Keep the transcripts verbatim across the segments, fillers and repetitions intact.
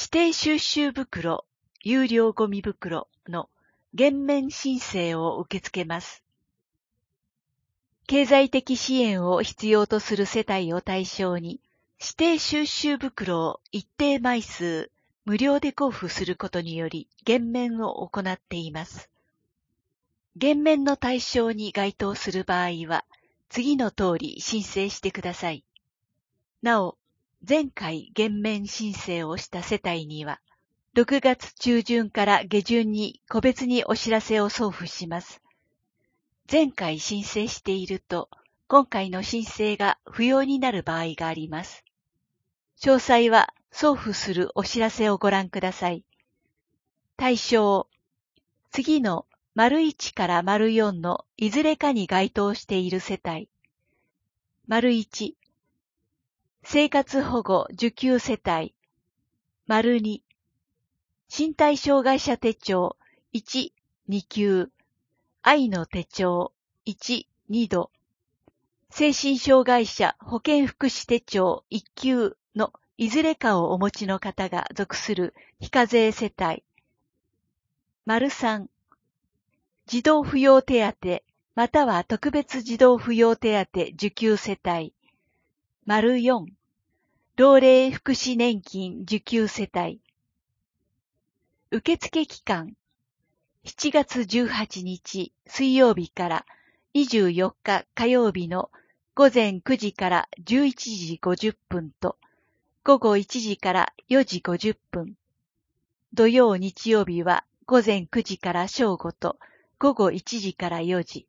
指定収集袋、有料ゴミ袋の減免申請を受け付けます。経済的支援を必要とする世帯を対象に、指定収集袋を一定枚数無料で交付することにより減免を行っています。減免の対象に該当する場合は、次の通り申請してください。なお、前回減免申請をした世帯には、ろくがつ中旬から下旬に個別にお知らせを送付します。前回申請していると、今回の申請が不要になる場合があります。詳細は送付するお知らせをご覧ください。対象、次の丸いちから丸よんのいずれかに該当している世帯。丸いち、生活保護受給世帯。丸に、身体障害者手帳いち、に級、愛の手帳いち、に度、精神障害者保健福祉手帳いっ級のいずれかをお持ちの方が属する非課税世帯。丸さん、児童扶養手当または特別児童扶養手当受給世帯。丸よん、老齢福祉年金受給世帯。受付期間、しちがつじゅうはちにち水曜日からにじゅうよっか火曜日の午前くじからじゅういちじごじゅっぷんと午後いちじからよじごじゅっぷん。土曜日曜日は午前くじから正午と午後いちじからよじ。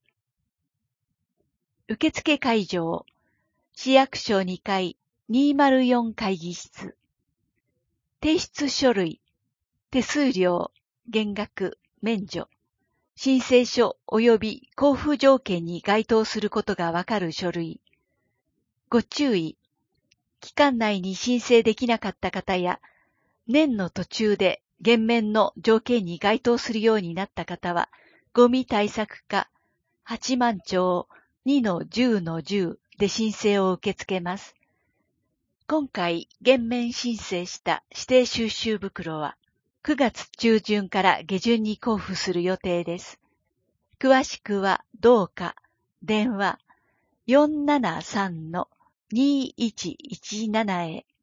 受付会場、市役所にかいにまるよん会議室。提出書類、手数料、減額、免除。申請書及び交付条件に該当することがわかる書類。ご注意。期間内に申請できなかった方や、年の途中で減免の条件に該当するようになった方は、ゴミ対策課八幡町 にのじゅうのじゅう で申請を受け付けます。今回減免申請した指定収集袋は、くがつ中旬から下旬に交付する予定です。詳しくはどうか電話 よんななさんのにいちいちなな へ